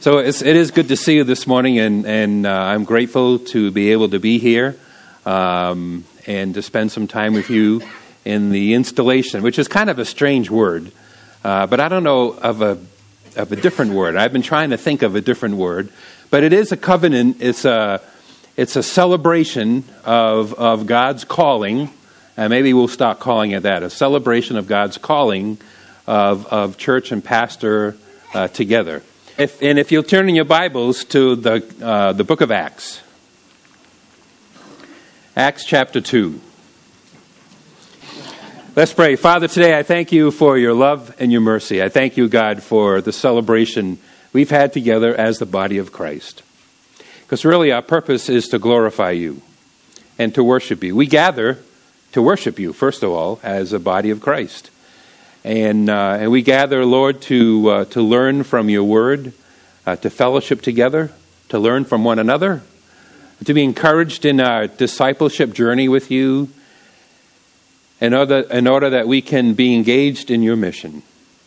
So it is good to see you this morning, and I'm grateful to be able to be here and to spend some time with you in the installation, which is kind of a strange word, but I don't know of a different word. I've been trying to think of a different word, but it is a covenant. It's a celebration of God's calling, and maybe we'll start calling it that, a celebration of God's calling of church and pastor together. If you'll turn in your Bibles to the book of Acts. Acts chapter 2. Let's pray. Father, today I thank you for your love and your mercy. I thank you, God, for the celebration we've had together as the body of Christ. Because really our purpose is to glorify you and to worship you. We gather to worship you, first of all, as a body of Christ. And we gather, Lord, to learn from your word, to fellowship together, to learn from one another, to be encouraged in our discipleship journey with you, in order that we can be engaged in your mission.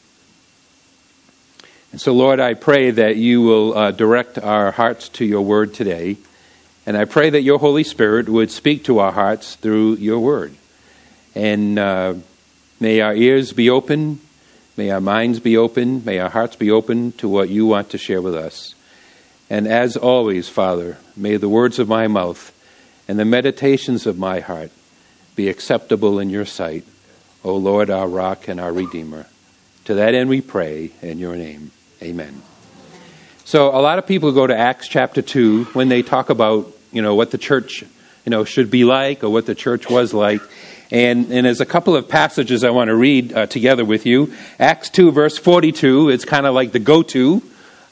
And so, Lord, I pray that you will direct our hearts to your word today, and I pray that your Holy Spirit would speak to our hearts through your word. And may our ears be open, may our minds be open, may our hearts be open to what you want to share with us. And as always, Father, may the words of my mouth and the meditations of my heart be acceptable in your sight, O Lord, our rock and our Redeemer. To that end we pray in your name. Amen. So a lot of people go to Acts chapter 2 when they talk about, what the church, should be like or what the church was like. And there's a couple of passages I want to read together with you. Acts 2, verse 42, it's kind of like the go-to.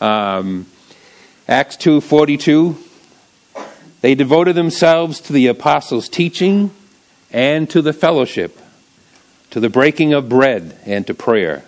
Acts 2:42, they devoted themselves to the apostles' teaching and to the fellowship, to the breaking of bread and to prayer.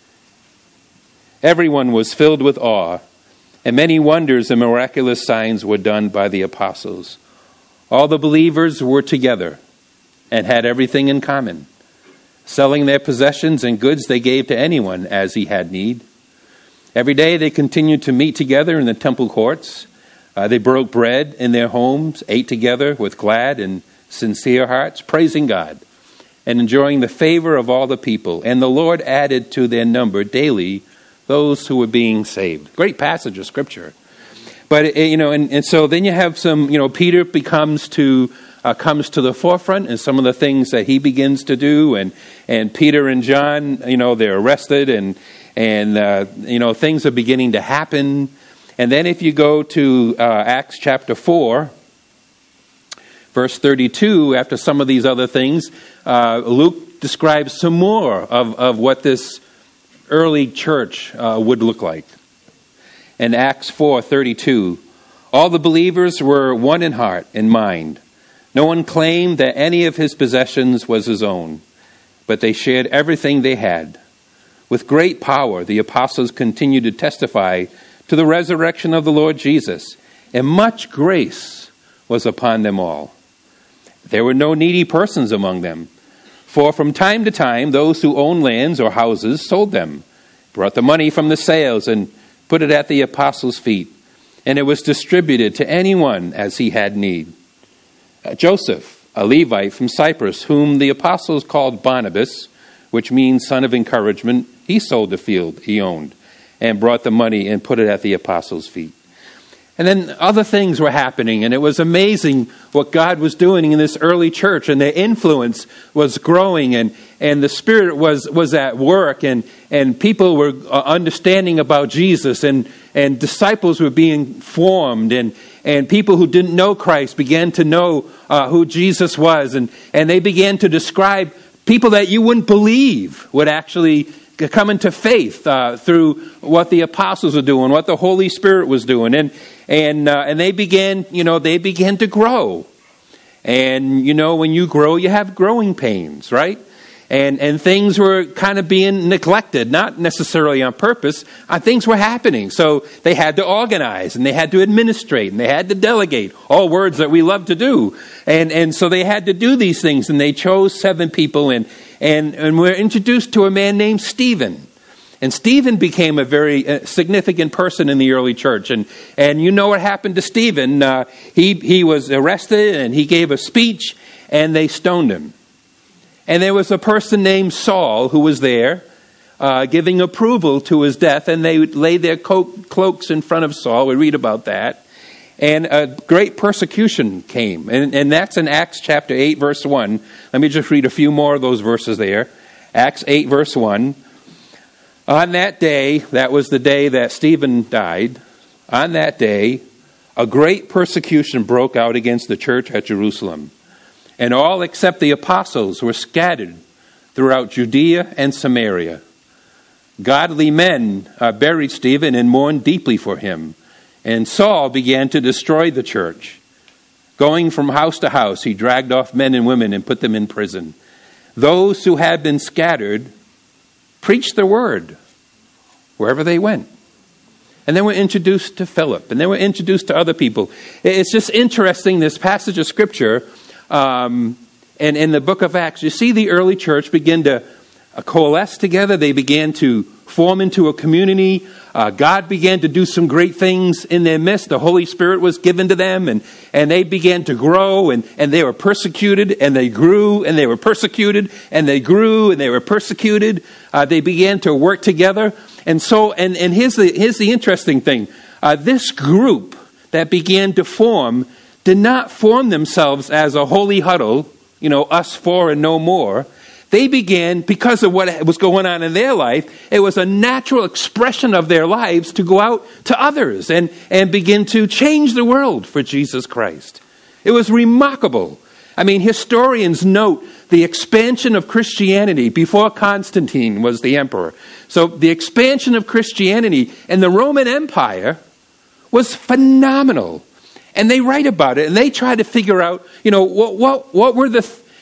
Everyone was filled with awe, and many wonders and miraculous signs were done by the apostles. All the believers were together and had everything in common. Selling their possessions and goods they gave to anyone as he had need. Every day they continued to meet together in the temple courts. They broke bread in their homes, ate together with glad and sincere hearts, praising God and enjoying the favor of all the people. And the Lord added to their number daily those who were being saved. Great passage of Scripture. But, and so then you have some, Peter comes to the forefront and some of the things that he begins to do. And Peter and John, they're arrested and things are beginning to happen. And then if you go to Acts chapter 4, verse 32, after some of these other things, Luke describes some more of what this early church would look like. In Acts 4:32, all the believers were one in heart and mind. No one claimed that any of his possessions was his own, but they shared everything they had. With great power, the apostles continued to testify to the resurrection of the Lord Jesus, and much grace was upon them all. There were no needy persons among them, for from time to time those who owned lands or houses sold them, brought the money from the sales, and put it at the apostles' feet, and it was distributed to anyone as he had need. Joseph, a Levite from Cyprus, whom the apostles called Barnabas, which means son of encouragement, he sold the field he owned and brought the money and put it at the apostles' feet. And then other things were happening, and it was amazing what God was doing in this early church, and their influence was growing, and the Spirit was at work, and people were understanding about Jesus, and disciples were being formed, and people who didn't know Christ began to know who Jesus was, and they began to describe people that you wouldn't believe would actually come into faith through what the apostles were doing, what the Holy Spirit was doing, and they began to grow. And when you grow, you have growing pains, right? And things were kind of being neglected, not necessarily on purpose. Things were happening. So they had to organize, and they had to administrate, and they had to delegate. All words that we love to do. And so they had to do these things, and they chose 7 people, and we're introduced to a man named Stephen. And Stephen became a very significant person in the early church. And you know what happened to Stephen. He was arrested and he gave a speech and they stoned him. And there was a person named Saul who was there giving approval to his death. And they laid their cloaks in front of Saul. We read about that. And a great persecution came. And that's in Acts chapter 8, verse 1. Let me just read a few more of those verses there. Acts 8, verse 1. On that day, that was the day that Stephen died, on that day, a great persecution broke out against the church at Jerusalem. And all except the apostles were scattered throughout Judea and Samaria. Godly men buried Stephen and mourned deeply for him. And Saul began to destroy the church. Going from house to house, he dragged off men and women and put them in prison. Those who had been scattered preached the word wherever they went. And then we're introduced to Philip, and then we're introduced to other people. It's just interesting, this passage of Scripture, and in the book of Acts, you see the early church begin to coalesce together. They began to form into a community. God began to do some great things in their midst. The Holy Spirit was given to them, and they began to grow, and they were persecuted, and they grew, and they were persecuted, and they grew, and they were persecuted. They began to work together. And so, and here's the interesting thing. This group that began to form did not form themselves as a holy huddle, us four and no more. They began, because of what was going on in their life, it was a natural expression of their lives to go out to others and begin to change the world for Jesus Christ. It was remarkable. I mean, historians note the expansion of Christianity before Constantine was the emperor. So the expansion of Christianity in the Roman Empire was phenomenal. And they write about it, and they try to figure out, what were the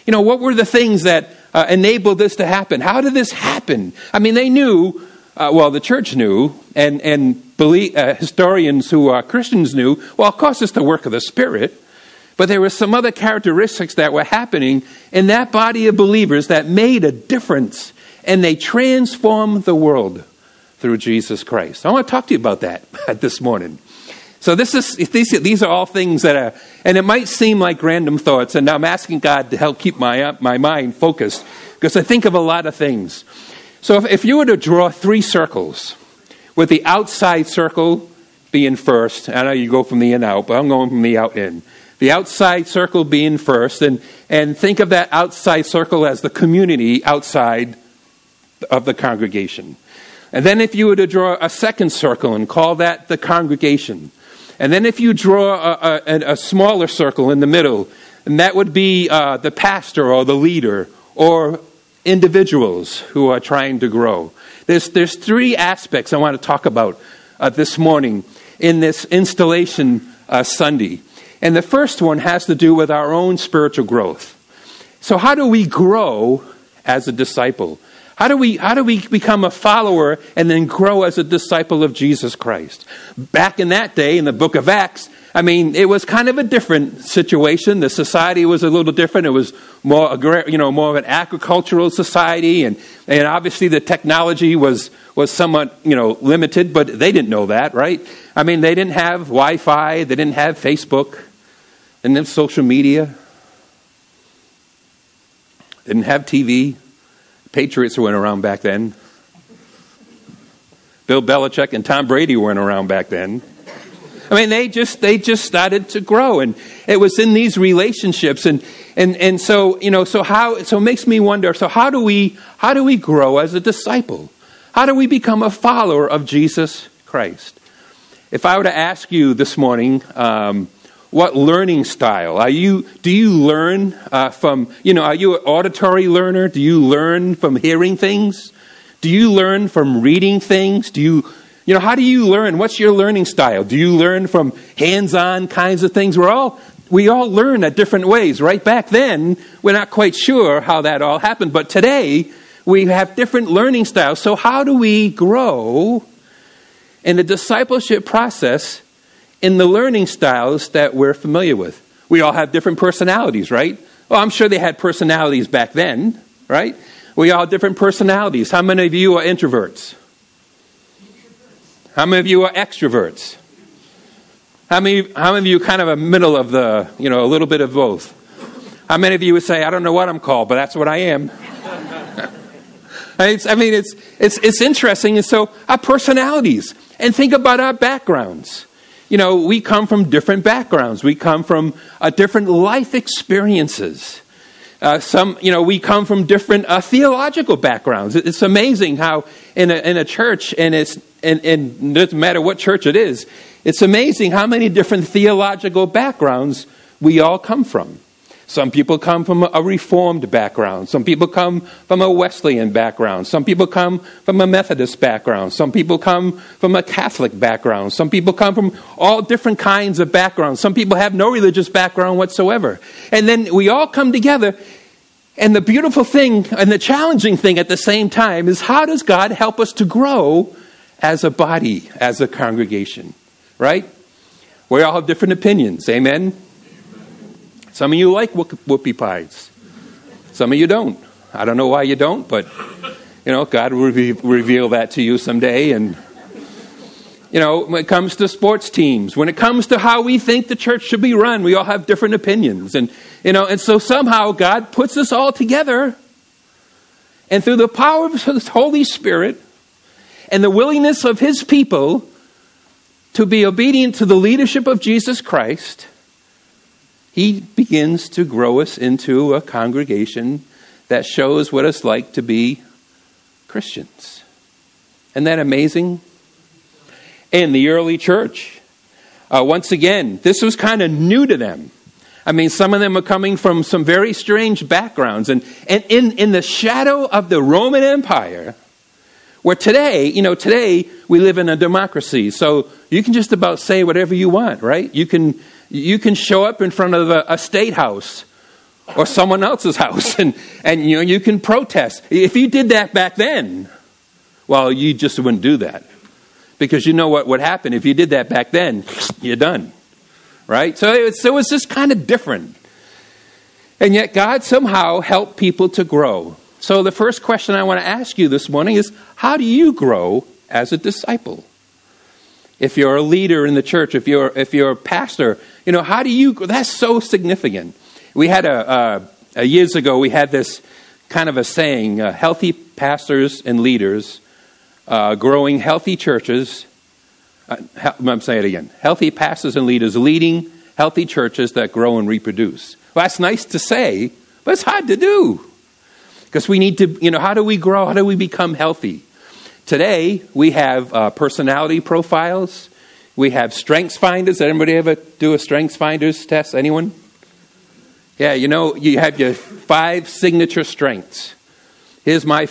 things that enabled this to happen? How did this happen? I mean, they knew, the church knew, and historians who are Christians knew, well, of course it's the work of the Spirit, but there were some other characteristics that were happening in that body of believers that made a difference, and they transformed the world through Jesus Christ. I want to talk to you about that this morning. So these are all things that are, and it might seem like random thoughts, and I'm asking God to help keep my mind focused, because I think of a lot of things. So if you were to draw 3 circles, with the outside circle being first, I know you go from the in out, but I'm going from the out in. The outside circle being first, and think of that outside circle as the community outside of the congregation. And then if you were to draw a second circle and call that the congregation, and then if you draw a smaller circle in the middle, and that would be the pastor or the leader or individuals who are trying to grow. There's 3 aspects I want to talk about this morning in this installation Sunday. And the first one has to do with our own spiritual growth. So how do we grow as a disciple? How do we become a follower and then grow as a disciple of Jesus Christ? Back in that day, in the book of Acts, I mean, it was kind of a different situation. The society was a little different. It was more of an agricultural society, and obviously the technology was somewhat, limited, but they didn't know that, right? I mean, they didn't have Wi-Fi, they didn't have Facebook, they didn't have social media, they didn't have TV. Patriots weren't around back then. Bill Belichick and Tom Brady weren't around back then. I mean, they just started to grow, and it was in these relationships, and so so it makes me wonder. So how do we grow as a disciple? How do we become a follower of Jesus Christ? If I were to ask you this morning, what learning style do you learn from? Are you an auditory learner? Do you learn from hearing things? Do you learn from reading things? How do you learn? What's your learning style? Do you learn from hands-on kinds of things? We all learn at different ways. Right back then, we're not quite sure how that all happened, but today we have different learning styles. So how do we grow in the discipleship process in the learning styles that we're familiar with? We all have different personalities, right? Well, I'm sure they had personalities back then, right? We all have different personalities. How many of you are introverts? How many of you are extroverts? How many of you kind of a middle of the, a little bit of both? How many of you would say, I don't know what I'm called, but that's what I am? It's interesting. And so our personalities, and think about our backgrounds. We come from different backgrounds. We come from different life experiences. We come from different theological backgrounds. It's amazing how in a church, and it doesn't matter what church it is, it's amazing how many different theological backgrounds we all come from. Some people come from a Reformed background. Some people come from a Wesleyan background. Some people come from a Methodist background. Some people come from a Catholic background. Some people come from all different kinds of backgrounds. Some people have no religious background whatsoever. And then we all come together. And the beautiful thing and the challenging thing at the same time is, how does God help us to grow as a body, as a congregation? Right? We all have different opinions. Amen? Some of you like whoopie pies. Some of you don't. I don't know why you don't, but, God will reveal that to you someday. And, when it comes to sports teams, when it comes to how we think the church should be run, we all have different opinions. And, and so somehow God puts us all together. And through the power of His Holy Spirit and the willingness of His people to be obedient to the leadership of Jesus Christ, He begins to grow us into a congregation that shows what it's like to be Christians. Isn't that amazing? In the early church, once again, this was kind of new to them. Some of them are coming from some very strange backgrounds. And in the shadow of the Roman Empire, where today we live in a democracy. So you can just about say whatever you want, right? You can show up in front of a state house or someone else's house and you can protest. If you did that back then, well, you just wouldn't do that. Because you know what would happen if you did that back then, you're done. Right? So it's just kind of different. And yet God somehow helped people to grow. So the first question I want to ask you this morning is, how do you grow as a disciple? If you're a leader in the church, if you're a pastor, how do you? That's so significant. We had years ago we had this kind of a saying: healthy pastors and leaders, growing healthy churches. I'm saying it again: healthy pastors and leaders leading healthy churches that grow and reproduce. Well, that's nice to say, but it's hard to do because we need to. How do we grow? How do we become healthy? Today, we have personality profiles. We have strengths finders. Did anybody ever do a strengths finders test? Anyone? Yeah, you have your 5 signature strengths. Here's my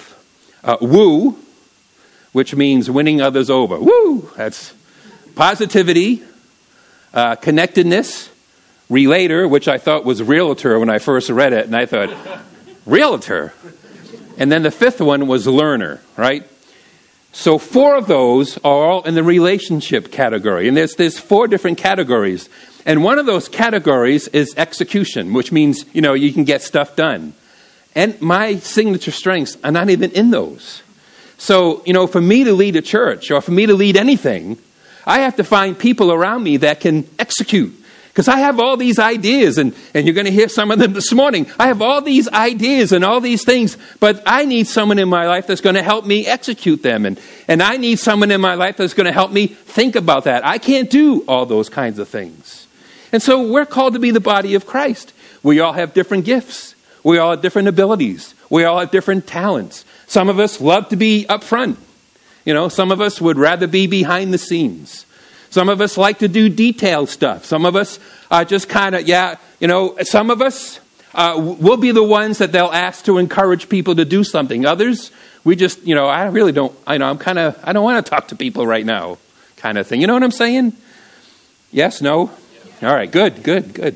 5. Woo, which means winning others over. Woo! That's positivity, connectedness, relator, which I thought was realtor when I first read it. And I thought, realtor? And then the 5th one was learner, right? So 4 of those are all in the relationship category. And there's 4 different categories. And one of those categories is execution, which means, you can get stuff done. And my signature strengths are not even in those. So, for me to lead a church or for me to lead anything, I have to find people around me that can execute. Because I have all these ideas, and you're going to hear some of them this morning. I have all these ideas and all these things, but I need someone in my life that's going to help me execute them. And I need someone in my life that's going to help me think about that. I can't do all those kinds of things. And so we're called to be the body of Christ. We all have different gifts. We all have different abilities. We all have different talents. Some of us love to be up front. Some of us would rather be behind the scenes. Some of us like to do detailed stuff. Some of us are just kind of, some of us will be the ones that they'll ask to encourage people to do something. Others, we just, I really don't, I don't want to talk to people right now kind of thing. You know what I'm saying? Yes, no? All right, good.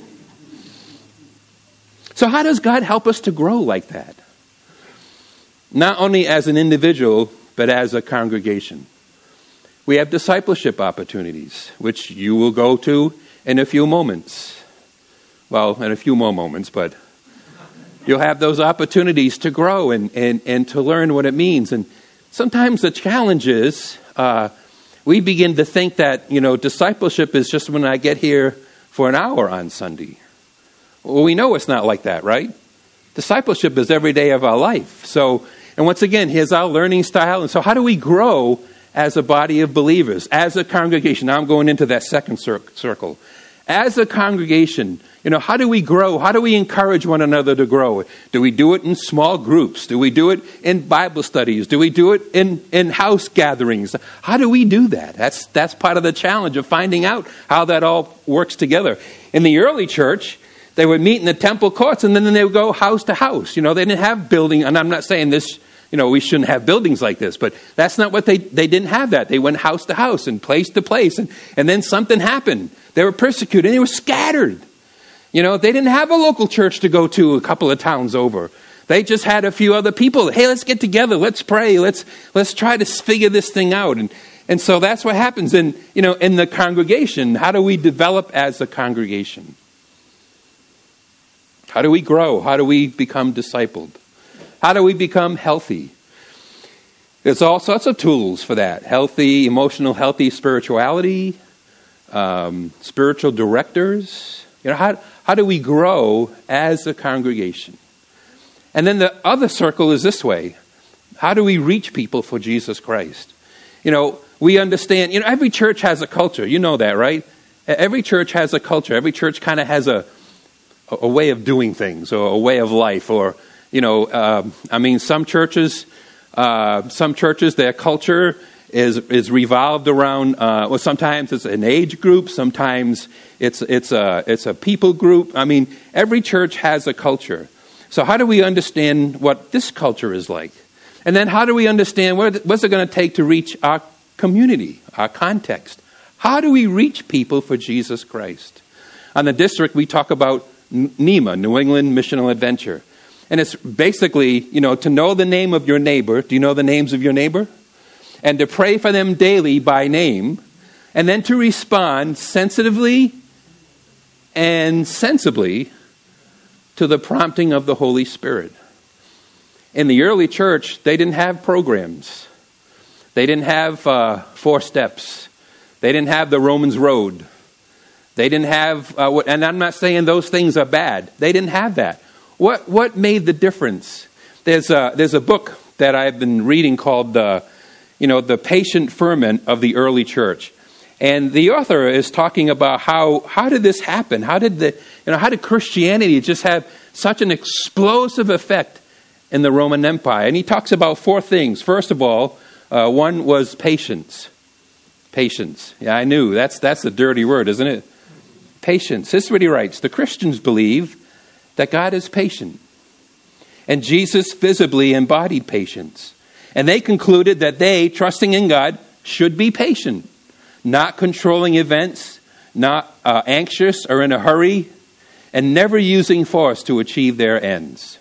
So how does God help us to grow like that? Not only as an individual, but as a congregation. We have discipleship opportunities, which you will go to in a few moments. Well, in a few more moments, but you'll have those opportunities to grow and to learn what it means. And sometimes the challenge is we begin to think that, discipleship is just when I get here for an hour on Sunday. Well, we know it's not like that, right? Discipleship is every day of our life. So, and once again, here's our learning style. And so how do we grow as a body of believers, as a congregation? Now I'm going into that second circle. As a congregation, how do we grow? How do we encourage one another to grow? Do we do it in small groups? Do we do it in Bible studies? Do we do it in house gatherings? How do we do that? That's part of the challenge of finding out how that all works together. In the early church, they would meet in the temple courts, and then they would go house to house. They didn't have building, and I'm not saying this, we shouldn't have buildings like this, but that's not what they didn't have that. They went house to house and place to place, and then something happened. They were persecuted, and they were scattered. They didn't have a local church to go to a couple of towns over. They just had a few other people. Hey, let's get together. Let's pray. Let's try to figure this thing out. And so that's what happens in the congregation. How do we develop as a congregation? How do we grow? How do we become discipled? How do we become healthy? There's all sorts of tools for that. Healthy, emotional, healthy spirituality, spiritual directors. How do we grow as a congregation? And then the other circle is this way. How do we reach people for Jesus Christ? We understand, every church has a culture. You know that, right? Every church has a culture. Every church kind of has a way of doing things or a way of life. Or, some churches, their culture is revolved around, sometimes it's an age group, sometimes it's a people group. Every church has a culture. So how do we understand what this culture is like? And then how do we understand what's it going to take to reach our community, our context? How do we reach people for Jesus Christ? On the district, we talk about NEMA, New England Missional Adventure. And it's basically, to know the name of your neighbor. Do you know the names of your neighbor? And to pray for them daily by name. And then to respond sensitively and sensibly to the prompting of the Holy Spirit. In the early church, they didn't have programs. They didn't have 4 steps. They didn't have the Romans Road. They didn't have, and I'm not saying those things are bad. They didn't have that. What made the difference? There's a book that I've been reading called The Patient Ferment of the Early Church. And the author is talking about how did this happen? How did Christianity just have such an explosive effect in the Roman Empire? And he talks about 4 things. First of all, one was patience. Patience. Yeah, I knew. That's a dirty word, isn't it? Patience. This is what he writes. The Christians believe that God is patient. And Jesus visibly embodied patience. And they concluded that they, trusting in God, should be patient. Not controlling events, not anxious or in a hurry, and never using force to achieve their ends.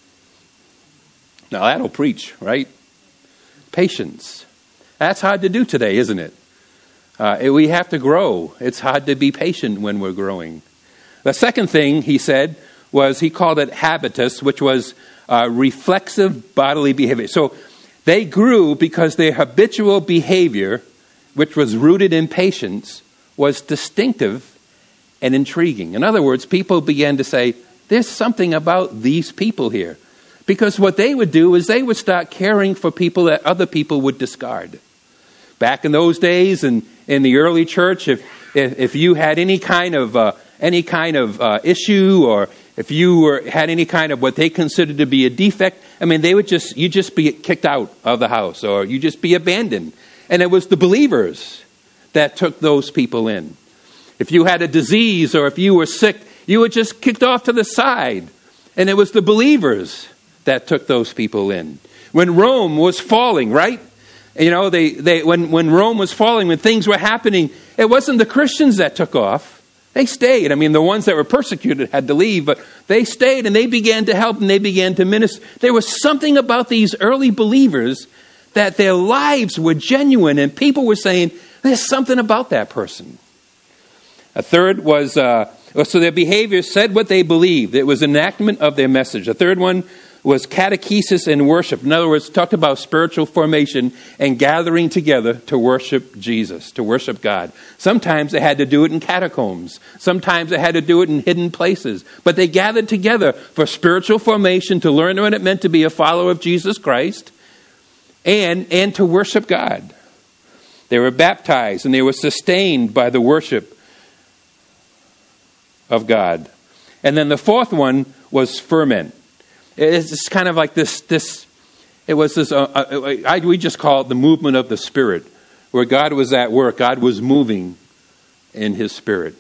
Now that'll preach, right? Patience. That's hard to do today, isn't it? We have to grow. It's hard to be patient when we're growing. The second thing he said was, he called it habitus, which was reflexive bodily behavior. So they grew because their habitual behavior, which was rooted in patience, was distinctive and intriguing. In other words, people began to say, there's something about these people here. Because what they would do is they would start caring for people that other people would discard. Back in those days, and in the early church, if you had any kind of issue, or if you had any kind of what they considered to be a defect, you just be kicked out of the house, or you just be abandoned. And it was the believers that took those people in. If you had a disease or if you were sick, you were just kicked off to the side. And it was the believers that took those people in. When Rome was falling, right? When Rome was falling, when things were happening, it wasn't the Christians that took off. They stayed. The ones that were persecuted had to leave, but they stayed and they began to help and they began to minister. There was something about these early believers that their lives were genuine, and people were saying, there's something about that person. A third was, so their behavior said what they believed. It was an enactment of their message. A third one was catechesis and worship. In other words, talked about spiritual formation and gathering together to worship Jesus, to worship God. Sometimes they had to do it in catacombs. Sometimes they had to do it in hidden places. But they gathered together for spiritual formation, to learn what it meant to be a follower of Jesus Christ, and to worship God. They were baptized and they were sustained by the worship of God. And then the fourth one was ferment. It's kind of like this. It was this. We just call it the movement of the Spirit, where God was at work. God was moving in His Spirit.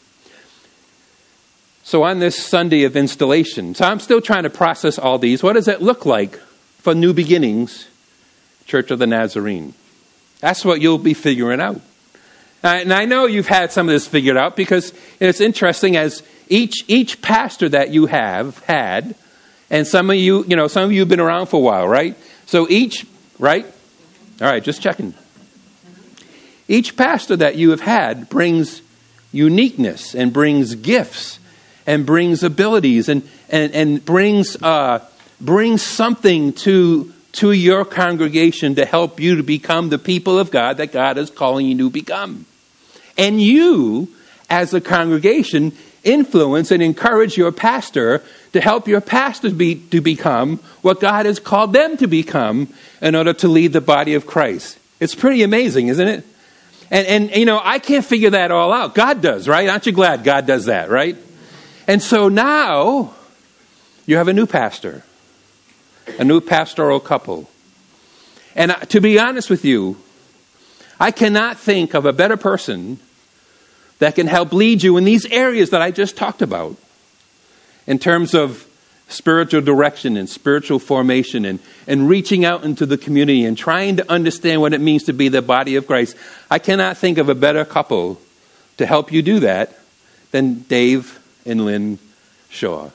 So on this Sunday of installation, so I'm still trying to process all these. What does it look like for New Beginnings, Church of the Nazarene? That's what you'll be figuring out. And I know you've had some of this figured out, because it's interesting, as each pastor that you have had. And some of you have been around for a while, right? So right? All right, just checking. Each pastor that you have had brings uniqueness and brings gifts and brings abilities and brings something to your congregation to help you to become the people of God that God is calling you to become. And you, as a congregation, influence and encourage your pastor to help your pastor to become what God has called them to become in order to lead the body of Christ. It's pretty amazing, isn't it? And I can't figure that all out. God does, right? Aren't you glad God does that, right? And so now you have a new pastor, a new pastoral couple. And to be honest with you, I cannot think of a better person that can help lead you in these areas that I just talked about, in terms of spiritual direction and spiritual formation and reaching out into the community and trying to understand what it means to be the body of Christ. I cannot think of a better couple to help you do that than Dave and Lynn Shaw.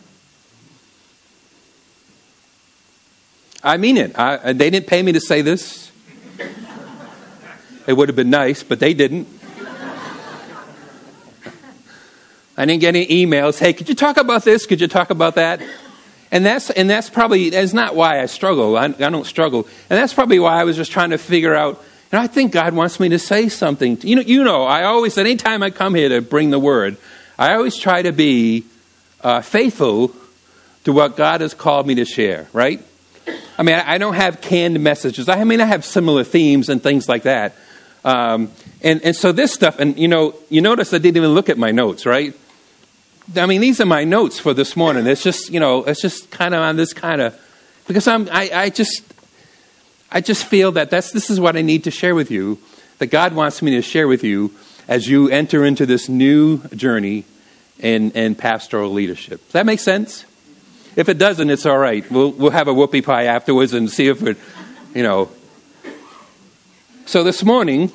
I mean it. They didn't pay me to say this. It would have been nice, but they didn't. I didn't get any emails. Hey, could you talk about this? Could you talk about that? And that's not why I struggle. I don't struggle. And that's probably why I was just trying to figure out, I think God wants me to say something. I always, anytime I come here to bring the word, I always try to be faithful to what God has called me to share, right? I mean, I don't have canned messages. I have similar themes and things like that. And so this stuff, and you notice I didn't even look at my notes, right? I mean, these are my notes for this morning. It's just kind of on this kind of, because I just feel that this is what I need to share with you, that God wants me to share with you as you enter into this new journey in pastoral leadership. Does that make sense? If it doesn't, it's all right. We'll have a whoopie pie afterwards and see if it, So this morning,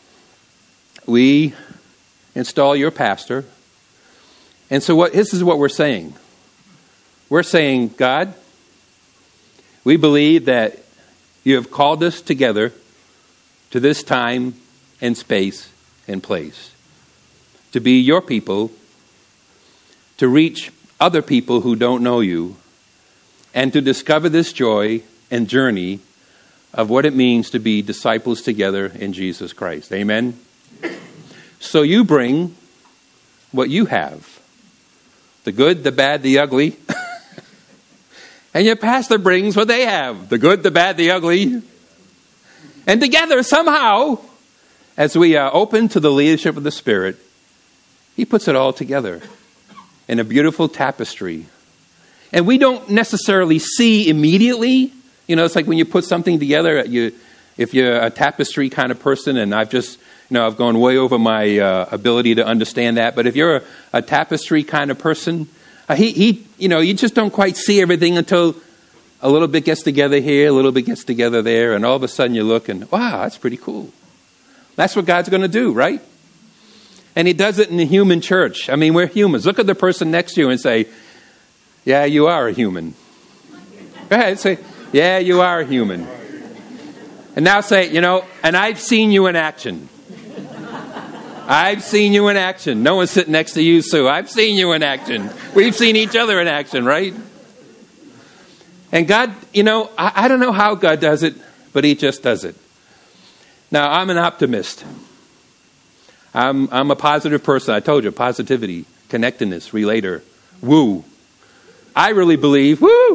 we install your pastor. And so this is what we're saying. We're saying, God, we believe that you have called us together to this time and space and place to be your people, to reach other people who don't know you, and to discover this joy and journey of what it means to be disciples together in Jesus Christ. Amen? So you bring what you have. The good, the bad, the ugly. And your pastor brings what they have. The good, the bad, the ugly. And together, somehow, as we are open to the leadership of the Spirit, He puts it all together in a beautiful tapestry. And we don't necessarily see immediately. It's like when you put something together, if you're a tapestry kind of person, and I've gone way over my ability to understand that. But if you're a tapestry kind of person, you just don't quite see everything until a little bit gets together here, a little bit gets together there, and all of a sudden you look and, wow, that's pretty cool. That's what God's going to do, right? And He does it in the human church. I mean, we're humans. Look at the person next to you and say, yeah, you are a human. Go ahead, say, yeah, you are a human. And now say, and I've seen you in action. I've seen you in action. No one's sitting next to you, Sue. I've seen you in action. We've seen each other in action, right? And God, I don't know how God does it, but he just does it. Now, I'm an optimist. I'm a positive person. I told you, positivity, connectedness, relator, woo. I really believe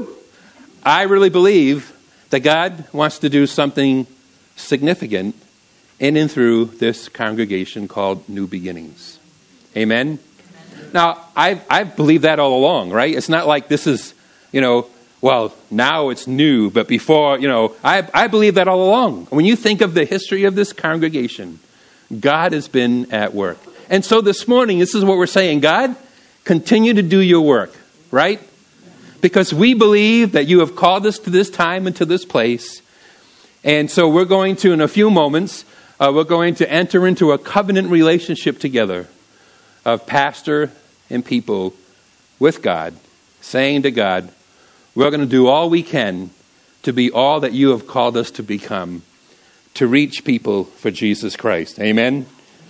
that God wants to do something significant in and through this congregation called New Beginnings. Amen? Now, I've believed that all along, right? It's not like this is, now it's new, but before, I believe that all along. When you think of the history of this congregation, God has been at work. And so this morning, this is what we're saying. God, continue to do your work, right? Because we believe that you have called us to this time and to this place. And so we're going to, in a few moments, we're going to enter into a covenant relationship together of pastor and people with God, saying to God, we're going to do all we can to be all that you have called us to become, to reach people for Jesus Christ. Amen?